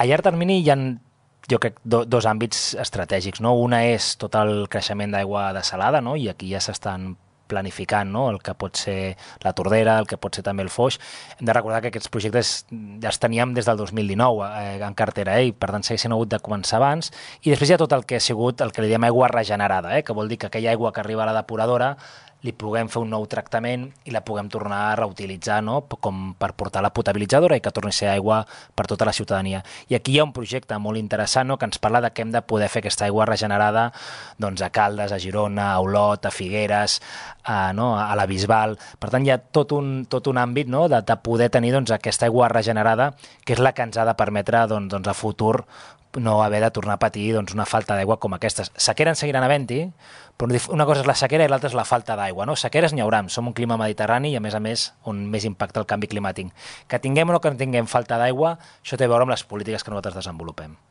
A llarg termini hi ha, jo crec, dos àmbits estratègics, no? Una és tot el creixement d'aigua dessalada, no? I aquí ja s'estan planificant, no? El que pot ser la Tordera, el que pot ser també el Foix. Hem de recordar que aquests projectes ja els teníem des del 2019 en cartera, i per tant s'haguessin hagut de començar abans. I després hi ha tot el que ha sigut el que li diem aigua regenerada, que vol dir que aquella aigua que arriba a la depuradora li puguem fer un nou tractament i la puguem tornar a reutilitzar, no? Com per portar la potabilitzadora i que torni a ser aigua per tota la ciutadania. I aquí hi ha un projecte molt interessant, no? Que ens parla de que hem de poder fer aquesta aigua regenerada doncs, a Caldes, a Girona, a Olot, a Figueres, no? A la Bisbal. Per tant, hi ha tot un àmbit, no? de poder tenir doncs, aquesta aigua regenerada, que és la que ens ha de permetre doncs, a futur no haver de tornar a patir doncs, una falta d'aigua com aquestes. Sequera en seguiran havent-hi, però una cosa és la sequera i l'altra és la falta d'aigua. No? Sequeres n'hi haurà, som un clima mediterrani i a més on més impacta el canvi climàtic. Que tinguem o no que tinguem falta d'aigua, això té a veure amb les polítiques que nosaltres desenvolupem.